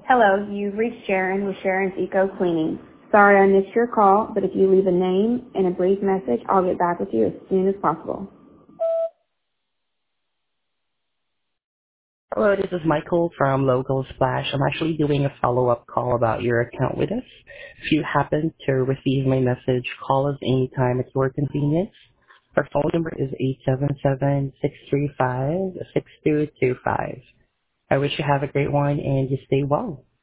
Hello, you've reached Sharon with Sharon's Eco Cleaning. Sorry I missed your call, but if you leave a name and a brief message, I'll get back with you as soon as possible. Hello, this is Michael from Local Splash. I'm actually doing a follow-up call about your account with us. If you happen to receive my message, call us anytime at your convenience. Our phone number is 877-635-6225. I wish you have a great one and you stay well.